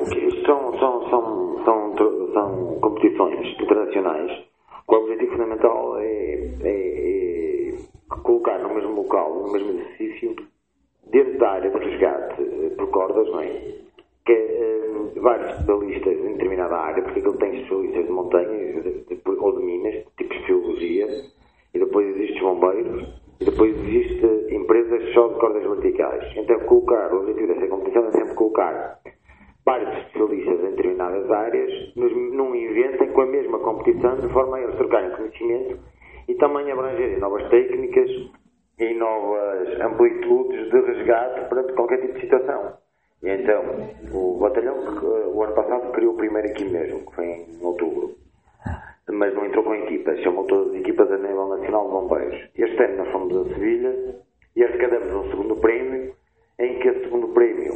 isto são competições internacionais. O objetivo fundamental é colocar no mesmo local, no mesmo exercício, dentro da área de resgate por cordas, não é? Que vários especialistas em determinada área, porque aquilo tem especialistas de montanha ou de minas, tipo de geologia, e depois existem bombeiros, e depois existe empresas só de cordas verticais. Então o objetivo desta competição é sempre colocar vários especialistas em determinadas áreas num evento com a mesma competição, de forma a eles trocarem conhecimento e também abrangerem novas técnicas e novas amplitudes de resgate para qualquer tipo de situação. E então, o batalhão, o ano passado, criou o primeiro aqui mesmo, que foi em outubro, mas não entrou com equipas, chamou todas as equipas a nível nacional de bombeiros. Este ano nós fomos a Sevilha e arrecadamos um segundo prémio, em que esse segundo prémio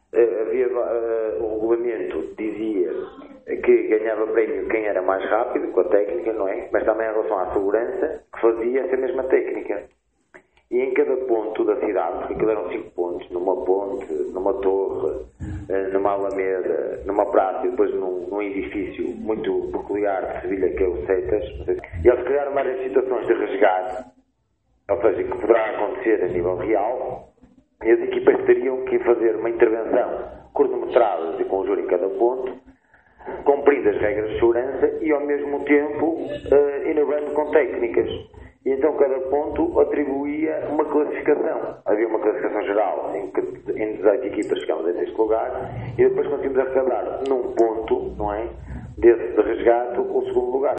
o regulamento dizia que ganhava prémio quem era mais rápido com a técnica, não é? Mas também em relação à segurança, que fazia essa mesma técnica. E em cada ponto da cidade, porque aquilo eram 5 pontos, numa ponte, numa torre, numa alameda, numa praça e depois num edifício muito peculiar de Sevilha, que é o Cetas. E eles criaram várias situações de resgate, ou seja, que poderá acontecer a nível real, e as equipas teriam que fazer uma intervenção cronometrada de conjuro em cada ponto, cumprindo as regras de segurança e ao mesmo tempo inovando com técnicas. E então cada ponto atribuía uma classificação. Havia uma classificação geral em que em 18 equipas chegámos a este lugar e depois conseguimos arrecadar num ponto, não é, desse de resgate, o segundo lugar.